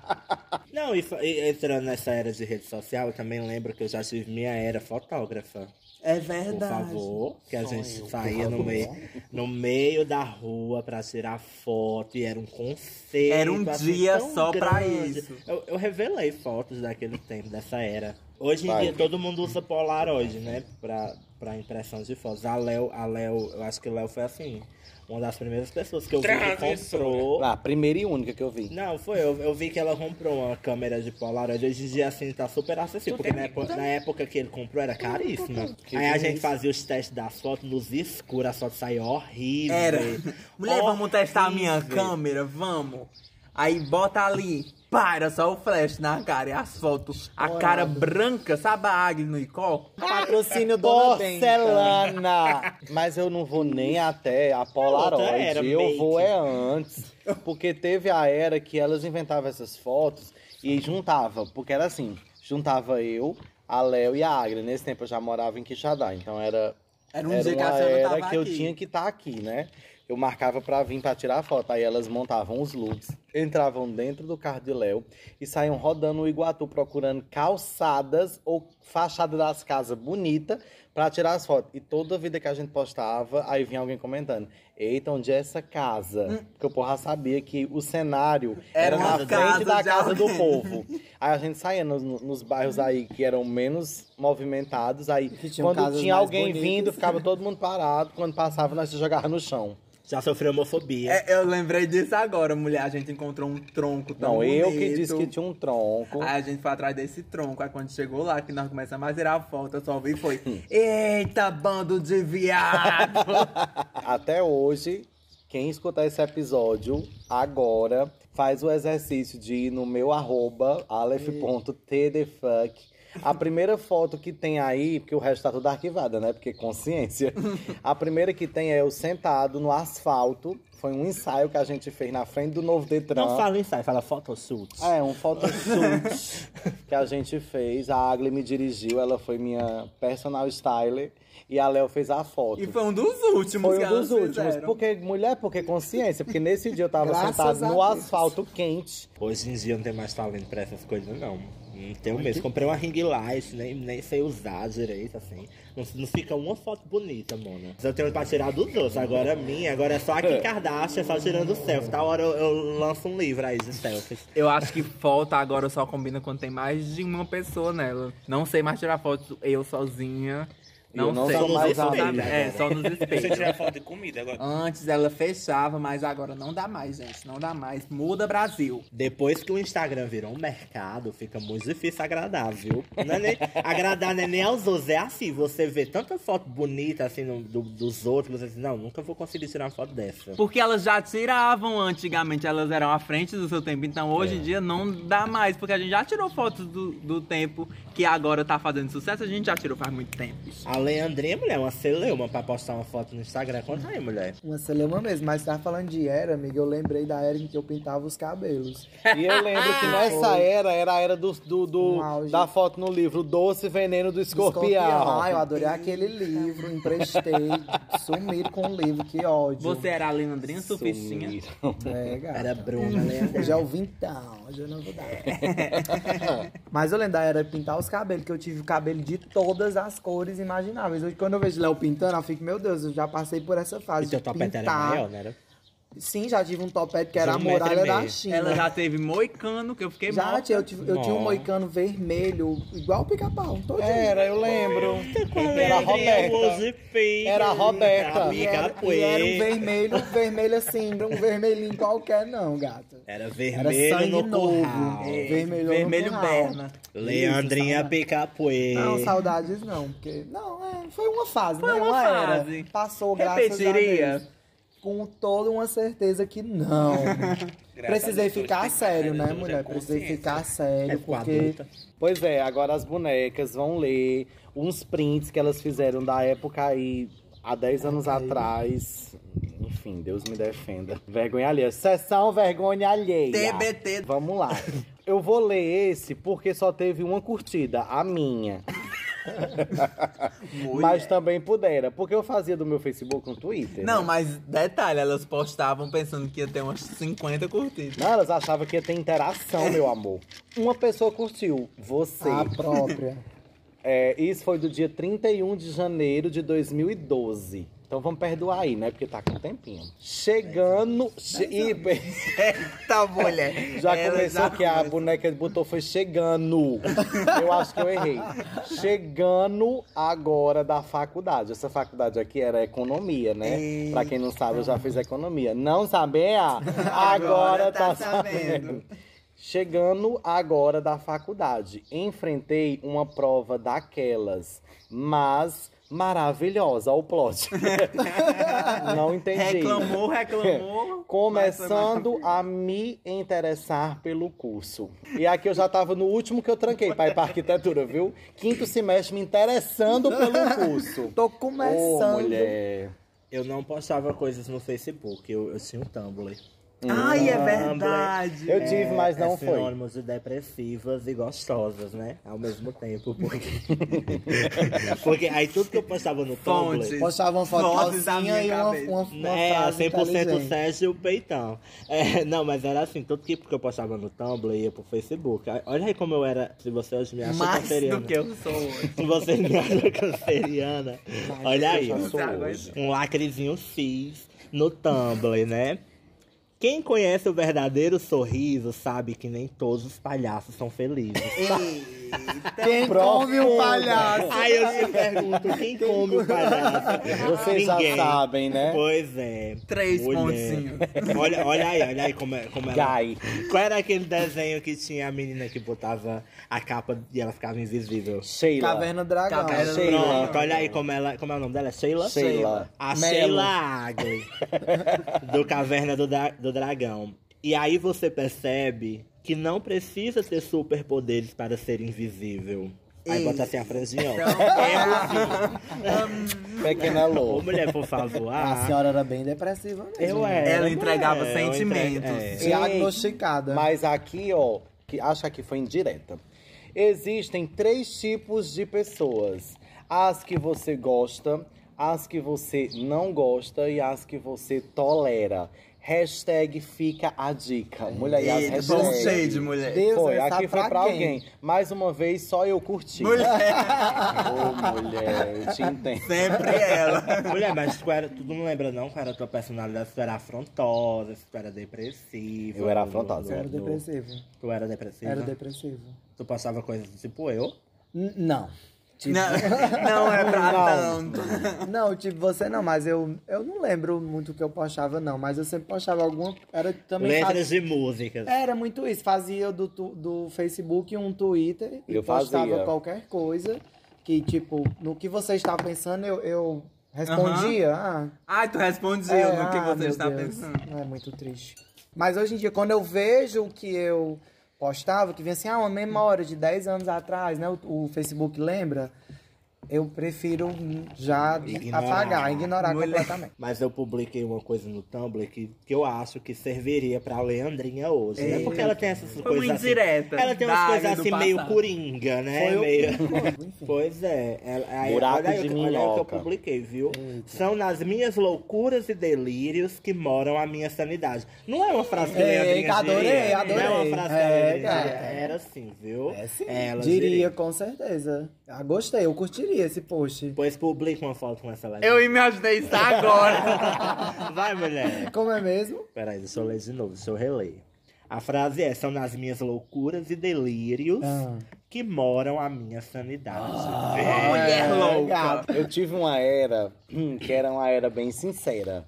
Não, e, fa- e entrando nessa era de rede social, eu também lembro que eu já tive minha era fotógrafa. É Por verdade. favor, que a gente saía no meio, no meio da rua pra tirar foto e era um conceito. Era um assim, dia tão só pra grande. isso. Eu, eu revelei fotos daquele tempo, dessa era. Hoje em Vai. dia todo mundo usa Polaroid, né? Pra, pra impressão de fotos. A Léo, a Léo, eu acho que o Léo foi assim, uma das primeiras pessoas que eu vi que Transmissora. comprou. Ah, a primeira e única que eu vi. Não, foi. Eu, eu vi que ela comprou uma câmera de Polaroid. Hoje em dia, assim, tá super acessível. Porque na época, na época que ele comprou era caríssima. Aí a gente fazia os testes das fotos nos escuros, as fotos saíam horríveis. Era. Mulher, vamos testar a minha Horrível. câmera, vamos. Aí bota ali, para só o flash na cara e as fotos. A cara branca, sabe a águia no Icó? Patrocínio Dona Benta. Porcelana! Mas eu não vou nem até a outra Polaroid, era, eu make. vou é antes. Porque teve a era que elas inventavam essas fotos e juntava, porque era assim, juntava eu, a Léo e a Agra. Nesse tempo eu já morava em Quixadá, então era, Era um era dia que a uma senhora era tava que eu aqui. tinha que estar aqui, né? Eu marcava pra vir pra tirar foto, aí elas montavam os looks, entravam dentro do carro de Léo e saíam rodando o Iguatu procurando calçadas ou fachada das casas bonita pra tirar as fotos. E toda vida que a gente postava, aí vinha alguém comentando: eita, onde é essa casa? Porque o povo já sabia que o cenário era, Era na uma frente casa da de casa do alguém. povo. Aí a gente saía nos, nos bairros aí que eram menos movimentados, aí Que tinham quando casas tinha mais alguém bonitas. vindo, ficava todo mundo parado, quando passava nós se jogava no chão. Já sofreu homofobia. É, eu lembrei disso agora, mulher. A gente encontrou um tronco tão Não, eu que bonito. disse que tinha um tronco. Aí a gente foi atrás desse tronco. Aí quando chegou lá, que nós começamos a tirar foto, eu só vi e foi: eita, bando de viado! Até hoje, quem escutar esse episódio agora, faz o exercício de ir no meu arroba, aleph ponto t d fuck. A primeira foto que tem aí, porque o resto tá tudo arquivado, né? Porque consciência. A primeira que tem é eu sentado no asfalto. Foi um ensaio que a gente fez na frente do Novo Detran. Não fala ensaio, fala photoshoot. É, um photoshoot que a gente fez. A Agli me dirigiu, ela foi minha personal styler. E a Léo fez a foto. E foi um dos últimos Foi que um dos elas últimos. fizeram. Porque, mulher, porque consciência. Porque nesse dia eu tava Graças sentado a no Deus. asfalto quente. Hoje em dia eu não tenho mais talento pra essas coisas, não. Não tenho mesmo. Comprei uma ring light, nem, nem sei usar direito, assim. Não, não fica uma foto bonita, mona. Mas eu tenho pra tirar dos outros. Agora a minha, agora é só a Kim Kardashian, só tirando selfie. Tá hora eu, eu lanço um livro aí de selfies. Eu acho que foto agora só combina quando tem mais de uma pessoa nela. Não sei mais tirar foto eu sozinha. Não, Eu não sei. sou mais Só amiga na- É, só nos Você espelhos. tira foto de comida agora. Antes ela fechava, mas agora não dá mais, gente. Não dá mais. Muda Brasil. Depois que o Instagram virou um mercado, fica muito difícil agradar, viu? Não é nem, agradar não é nem aos outros, é assim, você vê tanta foto bonita assim no- do- dos outros, você diz, não, nunca vou conseguir tirar uma foto dessa. Porque elas já tiravam antigamente, elas eram à frente do seu tempo. Então hoje em dia não dá mais, porque a gente já tirou fotos do, do tempo que agora tá fazendo sucesso, a gente já tirou faz muito tempo. A Leandrinha, mulher, uma celeuma pra postar uma foto no Instagram. Conta aí, mulher. Uma celeuma mesmo, mas tava falando de era, amiga, eu lembrei da era em que eu pintava os cabelos. E eu lembro que nessa era, era a era do, do, do- Um auge. da foto no livro Doce Veneno do Escorpião. Ah, eu adorei aquele livro, emprestei, sumiram com o livro, que ódio. Você era a Leandrinha surfistinha? Sumiram. É, gata. Era Bruna, Leandrinha. Já ouvi então, hoje eu não vou dar. Mas eu lembro da era pintar os cabelos, que eu tive o cabelo de todas as cores imagináveis. Hoje, quando eu vejo Léo pintando, eu fico, meu Deus, eu já passei por essa fase E teu de topete era pintar. maior, né? Era? Sim, já tive um topete que era De a um metro e muralha da meio. China. Ela já teve moicano, que eu fiquei Já, morta. tia, eu, tive- eu tinha um Nó. moicano vermelho, igual o pica-pau, um todinho. Era, eu lembro. Era a Leandrinha, Roberta. use filho. Era a Roberta. E era, e era um vermelho, um vermelho assim, um vermelhinho qualquer não, gata. Era Era vermelho sangue no novo. curral. É. Vermelho no Vermelho curral. berna. Leandrinha Isso, Picapuê. Não, saudades não, porque... Não, é, foi uma fase, Foi né? uma era. fase. Passou, graças Repetiria? a Deus. Com toda uma certeza que não. Precisei a Deus, ficar hoje tem sério, carreira, né, hoje mulher? é Precisei consciência. ficar É sério, ficou porque... adulta. Pois é, agora as bonecas vão ler uns prints que elas fizeram da época aí há dez anos atrás... Enfim, Deus me defenda. Vergonha alheia. Sessão vergonha alheia. T B T. Vamos lá. Eu vou ler esse porque só teve uma curtida, a minha. Mas também pudera, porque eu fazia do meu Facebook um Twitter. Não, né? mas detalhe, elas postavam pensando que ia ter umas cinquenta curtidas. Não, elas achavam que ia ter interação, meu amor. Uma pessoa curtiu, você. A própria. É, isso foi do dia trinta e um de janeiro de dois mil e doze. Então vamos perdoar aí, né? Porque tá com um tempinho. Chegando... Che... Ih, Eita, mulher. já Ela começou já que a começou. boneca botou foi chegando. Eu acho que eu errei. Chegando agora da faculdade. Essa faculdade aqui era economia, né? Eita. Pra quem não sabe, eu já fiz economia. Não sabia? Agora, Agora tá, tá sabendo. sabendo. Chegando agora da faculdade. Enfrentei uma prova daquelas, mas... maravilhosa, o plot. Não entendi. Reclamou, reclamou. Começando a me interessar pelo curso. E aqui eu já tava no último que eu tranquei pra ir pra arquitetura, viu? Quinto semestre me interessando pelo curso. Tô Ô, começando. mulher. Eu não postava coisas no Facebook, eu, eu tinha um Tumblr. Ai, é Tumblr. verdade. Eu tive, mas não é foi. sinônimo de depressivas e gostosas, né? Ao mesmo tempo, porque... porque aí tudo que eu postava no Fontes. Tumblr... Postava uma foto Vozes da calcinha minha e uma, cabeça. uma, uma É, frase cem por cento inteligente. Sérgio e o peitão. É, não, mas era assim, tudo que eu postava no Tumblr ia pro Facebook. Aí, olha aí como eu era, se você hoje me acha Mais canceriana. do que eu sou hoje. Se você me acha canceriana, olha aí, eu ó. já sou Agora- hoje. Um lacrezinho cis no Tumblr, né? Quem conhece o verdadeiro sorriso sabe que nem todos os palhaços são felizes. Quem come o palhaço? Aí eu te pergunto, quem come o palhaço? Vocês Ninguém. já sabem, né? Pois é. Três Mulher. pontinhos. Olha, olha aí, olha aí como, é, como ela... Guy. Qual era aquele desenho que tinha a menina que botava a capa e ela ficava invisível? Sheila. Caverna do Dragão. Caverna do Sheila. Pronto, olha aí como ela... Como é o nome dela? Sheila? Sheila. A Melo. Sheila Agli, do Caverna do, Dra- do Dragão. E aí você percebe que não precisa ter superpoderes para ser invisível. Aí Ei. bota assim a franjinha, ó. Pequena Ô, Lô. mulher, por favor. A Ah, senhora era bem depressiva mesmo. eu era. Ela entregava mulher, eu sentimentos. entregue- é. Diagnosticada. Mas aqui, ó, que acho que aqui foi indireta. Existem três tipos de pessoas: as que você gosta, as que você não gosta e as que você tolera. Hashtag fica a dica. Mulher, e as Eita, bom hashtags. shade, mulher. Deus Foi, vai aqui estar foi pra quem? alguém. Mais uma vez, só eu curti. Mulher. Ô, mulher, eu te entendo. Sempre ela. Mulher, mas tu, era, tu não lembra não qual era a tua personalidade? Se tu era afrontosa, se tu era depressiva. Eu era no- afrontosa. no- Era no- depressivo. Tu era depressiva? Era depressivo. Tu passava coisas tipo eu? N- não. Tipo, Não, não é pra Não. tanto. não, tipo, você não, mas eu, eu não lembro muito o que eu postava, não. Mas eu sempre postava alguma. Era também. Letras faz- de músicas. Era muito isso. Fazia do, tu- do Facebook um Twitter e Eu postava fazia. qualquer coisa. Que, tipo, no que você está pensando, eu, eu respondia. Ah, Ai, tu respondia é, no que ah, você meu está Deus. pensando. É muito triste. Mas hoje em dia, quando eu vejo o que eu postava, que vinha assim, ah, uma memória de dez anos atrás, né? O, o Facebook lembra. Eu prefiro já Ignorar. apagar, ignorar Mulher. completamente. Mas eu publiquei uma coisa no Tumblr que, que eu acho que serviria pra Leandrinha hoje, né? Porque ela tem essas Foi coisas uma assim... indireta Ela tem da umas coisas área do assim meio passado. coringa, né? Foi o- meio... Enfim. Pois é. Ela, aí, Buraco olha, aí, de o que- olha aí o que eu minhoca. publiquei, viu? São nas minhas loucuras e delírios que moram a minha sanidade. Não é uma frase que Ei, Leandrinha adorei, diria. adorei. Não é uma frase que É, ela diria. cara. Era assim, viu? É sim. Ela Diria, com certeza. Ah, gostei, eu curtiria esse post. Pois publica uma foto com essa legenda. Eu imaginei isso agora. Vai, mulher. Como é mesmo? Peraí, deixa eu ler de novo, deixa eu reler. A frase é: são nas minhas loucuras e delírios Ah. que moram a minha sanidade. Mulher louca. gato. Eu tive uma era hum, que era uma era bem sincera.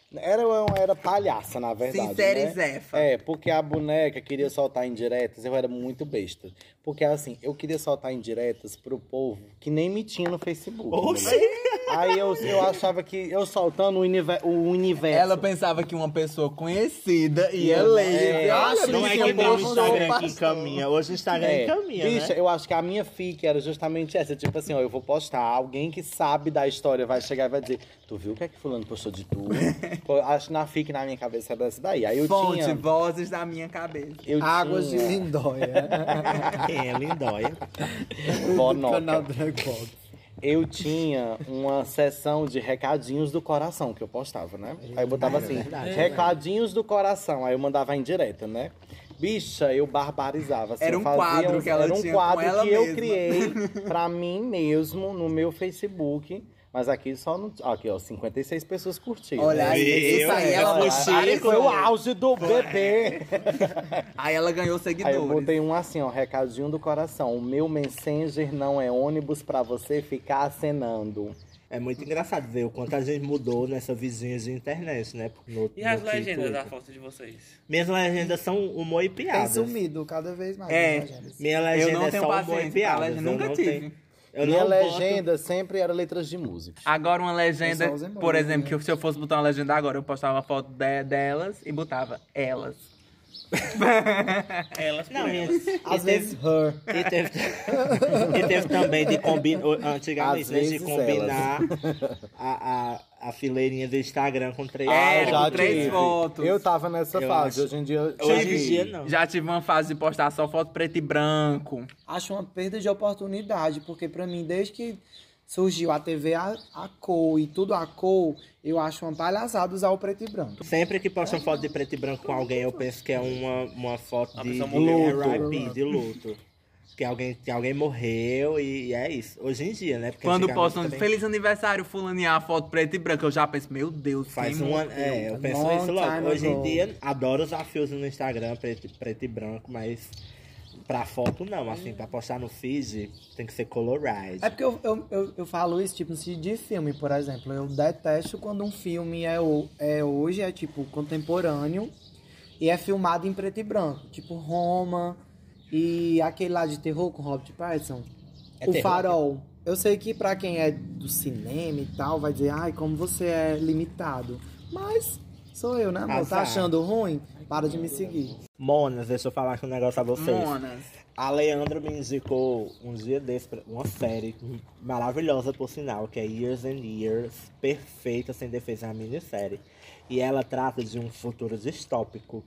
Era, era palhaça, na verdade. Sincerizefa. Né? É, porque a boneca queria soltar indiretas, eu era muito besta. Porque assim, eu queria soltar indiretas pro povo que nem me tinha no Facebook. Oxi! Né? Aí eu, eu achava que eu soltando o, univer, o universo. Ela pensava que uma pessoa conhecida ia ler. É, Olha, Não é bicho, que eu nem o posto Instagram no que encaminha. Hoje o Instagram É, encaminha, bicha, né? eu acho que a minha fic era justamente essa. Tipo assim, ó, eu vou postar. Alguém que sabe da história vai chegar e vai dizer: tu viu o que é que fulano postou de tu? Pô, acho que na fic, na minha cabeça, era essa daí. Aí eu Fonte, tinha... vozes da minha cabeça. Eu Águas tinha... de Lindóia. Quem é Lindóia? Bonoca. Canal Drag Box. Eu tinha uma sessão de recadinhos do coração que eu postava, né? Aí eu botava assim, verdade, recadinhos do coração. Aí eu mandava em direta, né? Bicha, eu barbarizava. Assim, Era eu um fazia quadro uns- que ela Era um tinha com quadro ela que eu mesma. criei pra mim mesmo no meu Facebook. Mas aqui só no. Aqui, ó, cinquenta e seis pessoas curtiram. Olha aí, Meu, isso aí é ela possível. Aí foi o auge do bebê. Aí ela ganhou Aí seguidores. eu botei um assim, ó, recadinho do coração. O meu Messenger não é ônibus pra você ficar acenando. É muito engraçado ver o quanto a gente mudou nessa vizinha de internet, né? No, E as no legendas Twitter. da foto de vocês? Minhas legendas são humor e Tem piadas. sumido cada vez mais. É. as legendas. Minha Eu legenda não é tenho só humor e paciência pra piadas. legenda, eu nunca não tive. tenho- Eu Minha não boto- legenda sempre era letras de músicos. Agora uma legenda, Eu só uso por emoji, exemplo, né? que se eu fosse botar uma legenda agora, eu postava uma foto de- delas e botava elas. Elas Não, por minha... elas. Às e vezes, teve... her. E teve... e teve também de combinar... Antigamente, Às né, de vezes combinar a, a, a fileirinha do Instagram com três... É, fotos. com três tive. fotos. Eu tava nessa Eu fase. acho- Hoje em dia. Hoje em dia, não. Já tive uma fase de postar só foto preto e branco. Acho uma perda de oportunidade, porque pra mim, desde que surgiu a T V a, a cor e tudo a cor, eu acho uma palhaçada usar o preto e branco. Sempre que postam foto de preto e branco com alguém, eu penso que é uma, uma foto A de, pessoa de morreu. R I P, de luto. Que alguém, que alguém morreu e é isso. Hoje em dia, né? Porque Quando antigamente postam também feliz aniversário, fulaninha, a foto preto e branco, eu já penso, meu Deus, faz quem um ano. morreu? É, eu penso Long isso logo. time Hoje em ago. dia, adoro usar filtro no Instagram, preto, preto e branco, mas pra foto não. Assim, pra postar no feed, tem que ser colorized. É porque eu, eu, eu, eu falo isso, tipo, de filme, por exemplo. Eu detesto quando um filme é, o, é hoje, é tipo contemporâneo, e é filmado em preto e branco. Tipo Roma e aquele lá de terror com Robert Pattinson. É o terror? Farol. Eu sei que pra quem é do cinema e tal, vai dizer, ai, como você é limitado. Mas sou eu, né, amor? Tá Azar. achando ruim? Para de me seguir. Monas, deixa eu falar aqui um negócio a vocês. Monas. A Leandra me indicou um dia desse pra- uma série maravilhosa, por sinal, que é Years and Years, perfeita, sem defesa, é uma minissérie. E ela trata de um futuro distópico.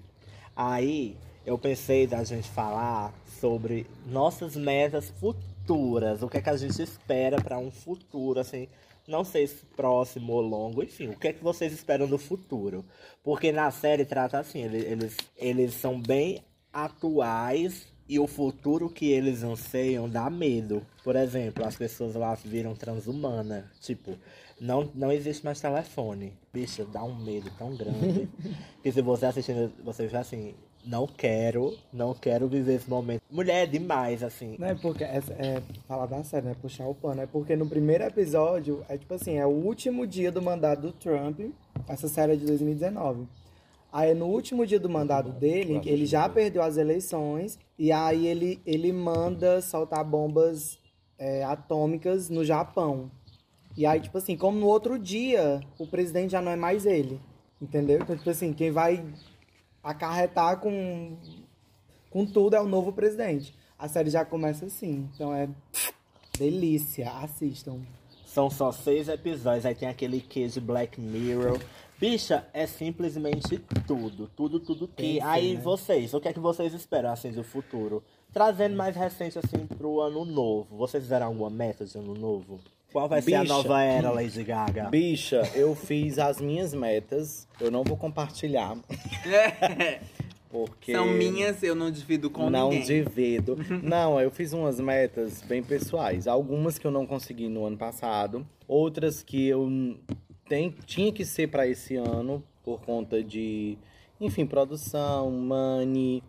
Aí eu pensei da gente falar sobre nossas metas futuras, o que é que a gente espera para um futuro, assim, não sei se próximo ou longo, enfim, o que é que vocês esperam do futuro? Porque na série trata assim, ele- eles, eles são bem atuais e o futuro que eles anseiam dá medo. Por exemplo, as pessoas lá viram transhumana. Tipo, não, não existe mais telefone. Bicha, dá um medo tão grande. que se você assistindo, você já assim, não quero, não quero viver esse momento. Mulher é demais, assim. Não é porque, é, é, falar da série, né? Puxar o pano. É porque no primeiro episódio, é tipo assim, é o último dia do mandato do Trump. Essa série é de dois mil e dezenove. Aí no último dia do mandato dele, ele já perdeu as eleições. E aí ele, ele manda soltar bombas é, atômicas no Japão. E aí, tipo assim, como no outro dia, o presidente já não é mais ele. Entendeu? Então, tipo assim, quem vai acarretar com, com tudo é o novo presidente. A série já começa assim. Então é delícia. Assistam. São só seis episódios, aí tem aquele quê de Black Mirror. Bicha, é simplesmente tudo, tudo, tudo que... Tem sim, aí né? vocês, o que é que vocês esperam, assim, do futuro? Trazendo mais recente, assim, pro ano novo. Vocês fizeram alguma meta de ano novo? Qual vai ser a Bicha. nova era, Lady Gaga? Bicha, eu fiz as minhas metas. Eu não vou compartilhar. Porque São minhas, eu não divido com não ninguém. divido. Não, eu fiz umas metas bem pessoais. Algumas que eu não consegui no ano passado. Outras que eu tem, tinha que ser para esse ano. Por conta de, enfim, produção, money,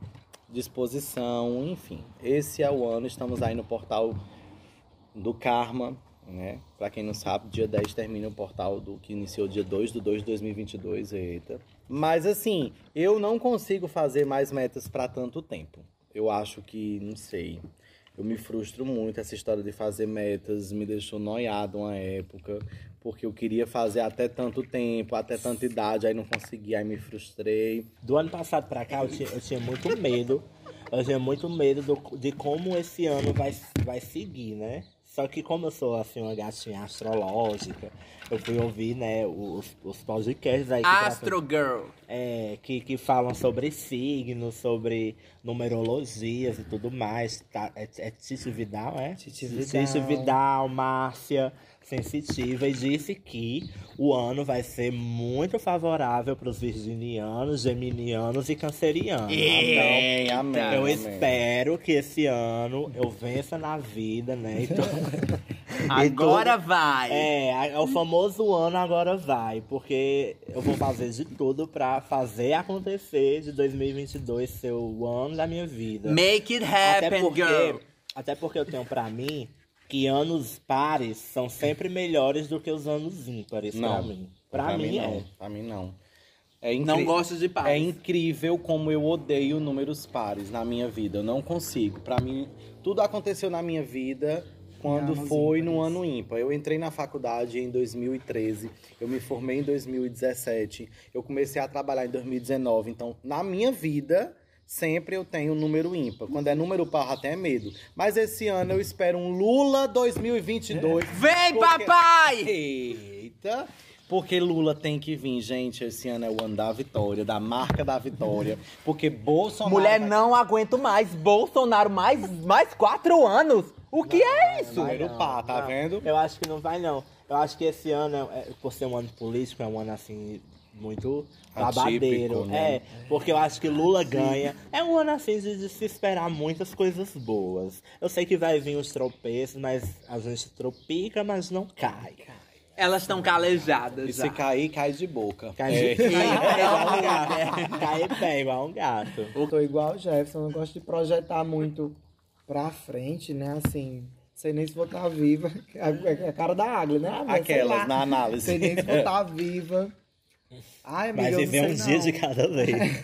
disposição, enfim. Esse é o ano. Estamos aí no portal do Karma. né? Pra quem não sabe, dia dez termina o portal do que iniciou dia dois de dois de dois mil e vinte e dois, eita. Mas assim, eu não consigo fazer mais metas pra tanto tempo. Eu acho que, não sei, eu me frustro muito. Essa história de fazer metas me deixou noiado uma época, porque eu queria fazer até tanto tempo, até tanta idade, aí não consegui, aí me frustrei. Do ano passado pra cá, eu tinha, eu tinha muito medo. Eu tinha muito medo do, de como esse ano vai, vai seguir, né? Só que como eu sou, assim, uma gatinha astrológica, eu fui ouvir, né, os, os podcasts aí que, Astro tratam- Girl. é, que, que falam sobre signos, sobre numerologias e tudo mais. Tá? É, é Titi Vidal, é? Titi Vidal. Titi Vidal, Márcia Sensitiva, e disse que o ano vai ser muito favorável para os virginianos, geminianos e cancerianos. Amém, amém. Eu amém. espero que esse ano eu vença na vida, né? Então, Agora tudo- vai. é, é o famoso ano agora vai, porque eu vou fazer de tudo pra fazer acontecer de dois mil e vinte e dois ser o ano da minha vida. Make it até happen, porque, girl. até porque eu tenho pra mim que anos pares são sempre melhores do que os anos ímpares pra Não, mim. Pra, mim, não. é. Pra mim não. É incri- Não gosto de É paz. incrível como eu odeio números pares na minha vida. Eu não consigo. Pra mim, tudo aconteceu na minha vida quando anos foi ímpares. no ano ímpar. Eu entrei na faculdade em dois mil e treze, eu me formei em dois mil e dezessete, eu comecei a trabalhar em dois mil e dezenove. Então, na minha vida, sempre eu tenho um número ímpar. Quando é número par, até é medo. Mas esse ano eu espero um Lula dois mil e vinte e dois. Vem, Porque- papai! Eita! Porque Lula tem que vir, gente. Esse ano é o ano da vitória, da marca da vitória. Porque Bolsonaro. Mulher, vai- não aguento mais. Bolsonaro, mais, mais quatro anos? O que é isso? Vai Número par, tá não. vendo? Eu acho que não vai, não. Eu acho que esse ano, é- é- por ser um ano político, é um ano, assim, muito babadeiro. Atípico, né? É, porque eu acho que Lula ganha. É um ano, assim, de, de se esperar muitas coisas boas. Eu sei que vai vir os tropeços, mas a gente tropica, mas não cai. Elas estão calejadas E já. se cair, cai de boca. Cai É. de cai igual um gato. Cai pé igual um gato. Eu tô igual o Jefferson, não gosto de projetar muito pra frente, né? Assim, sei nem se vou estar viva. É a cara da Agla, né? Ah, mas sei Aquelas, lá. na análise. Sei nem se vou estar viva. Ai, amiga, Vai eu não viver um sei, dia não. de cada vez.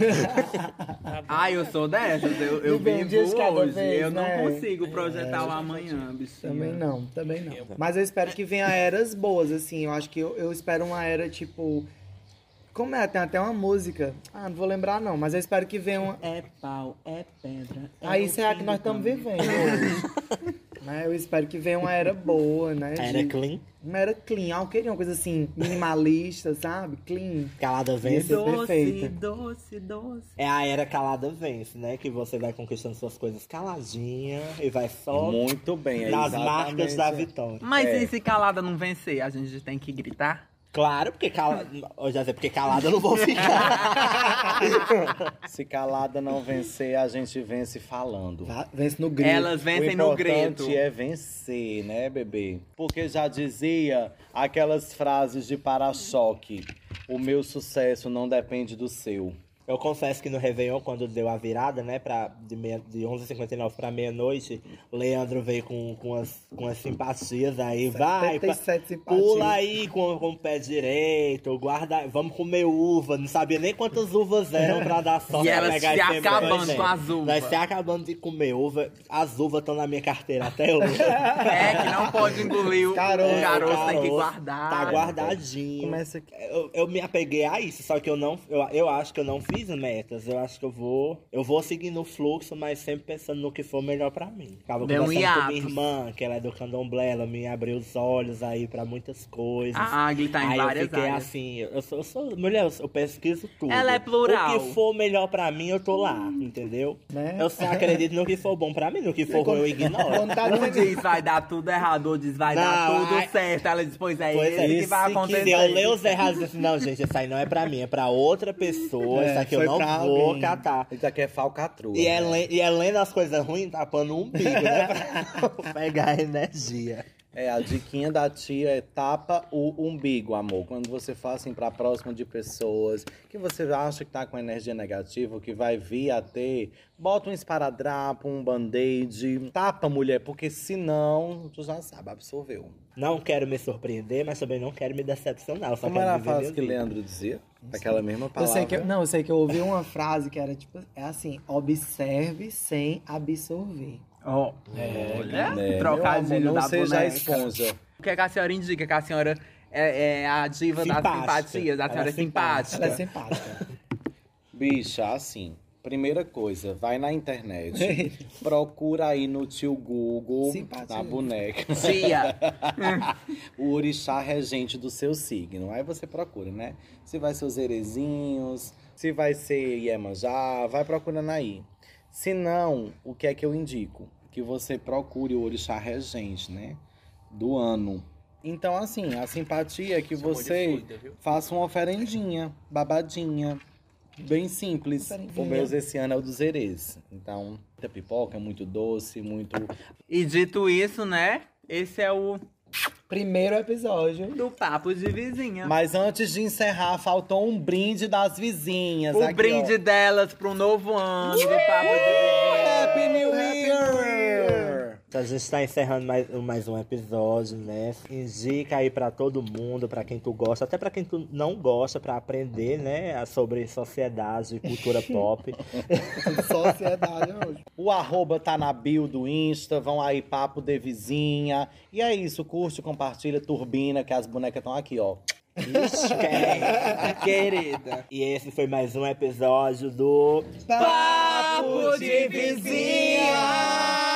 Ai, eu sou dessas. Eu, eu Viver um vivo dia de cada hoje. vez, eu não né? consigo projetar o amanhã, bichinha. Também não, também não. Mas eu espero que venha eras boas, assim. Eu acho que eu, eu espero uma era, tipo... Como é? Tem até uma música. Ah, não vou lembrar, não. Mas eu espero que venha uma... É pau, é pedra. Aí isso é a que nós estamos vivendo hoje. Né? Eu espero que venha uma era boa, né? de- Era clean, Uma era clean. Ah, eu queria uma coisa assim, minimalista, sabe? Clean. calada vence. Isso. perfeita. doce, doce. É a era calada vence, né? Que você vai conquistando suas coisas caladinha e vai só Muito bem. é nas exatamente. marcas da vitória. Mas É. e se calada não vencer? A gente tem que gritar? Claro, porque calada. Eu já sei, porque calada eu não vou ficar. Se calada não vencer, a gente vence falando. Vá- Vence no grito. Elas vencem o no importante grito. é vencer, né, bebê? Porque já dizia aquelas frases de para-choque: o meu sucesso não depende do seu. Eu confesso que no Réveillon, quando deu a virada, né, pra, de, meia, de onze e cinquenta e nove pra meia-noite, o Leandro veio com, com, as, com as simpatias aí. Vai, setenta e pa- sete simpatias. pula aí com, com o pé direito, guarda, vamos comer uva. Não sabia nem quantas uvas eram pra dar sorte E pra elas pegar se esse acabando presente. com as uvas. Nós se acabando de comer uva. As uvas estão na minha carteira até hoje. É que não pode engolir o Caroço, o caroço, tem que Caroço, guardar. Tá guardadinho. Começa aqui. Eu, eu me apeguei a isso, só que eu não. Eu, eu acho que eu não fiz metas. Eu acho que eu vou. Eu vou seguindo o fluxo, mas sempre pensando no que for melhor pra mim. Tava Deu um conversando com minha hiatus. irmã, que ela é do candomblé, ela me abriu os olhos aí pra muitas coisas. A Agli tá em aí várias eu fiquei áreas. assim, eu sou, eu sou. Mulher, eu, eu pesquiso tudo. Ela é plural. O que for melhor pra mim, eu tô lá, entendeu? Né? Eu só acredito no que for bom pra mim, no que for ruim, eu ignoro. Quando tá Um dizendo- diz vai dar tudo errado, outro diz vai dar Não, tudo ai- certo. Ela diz, pois é Pois isso é, que isso vai que acontecer. se eu ler os errados assim, não, gente, isso aí não é pra mim, é pra outra pessoa, É, isso aqui eu foi não pra vou alguém. catar. Isso aqui é falcatrua. E é, né? le- e é lendo as coisas ruins, tapando um umbigo, né? Pra pegar energia. É, a diquinha da tia é tapa o umbigo, amor. Quando você fala assim pra próxima de pessoas que você acha que tá com energia negativa, que vai vir a ter, bota um esparadrapo, um band-aid. Tapa, mulher, porque senão, tu já sabe, absorveu. Não quero me surpreender, mas também não quero me decepcionar. Eu só Como quero era a viver frase minha que vida. Leandro dizia? Aquela mesma Eu palavra. sei que, eu- não, eu sei que eu ouvi uma frase que era tipo, é assim, observe sem absorver. Ó, É, meu trocadilho amor, da não seja boneca. esponja. O que, é que a senhora indica? Que a senhora é, é a diva das Simpática. simpatias, a Ela senhora é é simpática. Ela é simpática. Bicha, assim, primeira coisa, vai na internet, procura aí no tio Google, Simpatia. na boneca, Tia. o orixá regente do seu signo. Aí você procura, né? Se vai ser os erezinhos, se vai ser Iemanjá, vai procurando aí. Se não, o que é que eu indico? Que você procure o orixá regente, né? Do ano. Então, assim, a simpatia é que Chamou de você fluida, viu? faça uma oferendinha, babadinha, bem simples. Oferendinha. O meu esse ano é o dos erês. Então, muita pipoca, muito doce, muito... E dito isso, né? Esse é o Primeiro episódio. do Papo de Vizinha. Mas antes de encerrar, faltou um brinde das vizinhas. o aqui, brinde ó. delas pro novo ano do Papo de Vizinha. Happy New Year! Então, a gente está encerrando mais, mais um episódio, né? Indica aí pra todo mundo, pra quem tu gosta, até pra quem tu não gosta, pra aprender, né? Sobre sociedade e cultura pop. Sociedade hoje. O arroba tá na bio do Insta, vão aí, Papo de Vizinha. E é isso, curte, compartilha, turbina, que as bonecas estão aqui, ó. Ixi, querida. E esse foi mais um episódio do Papo de Vizinha!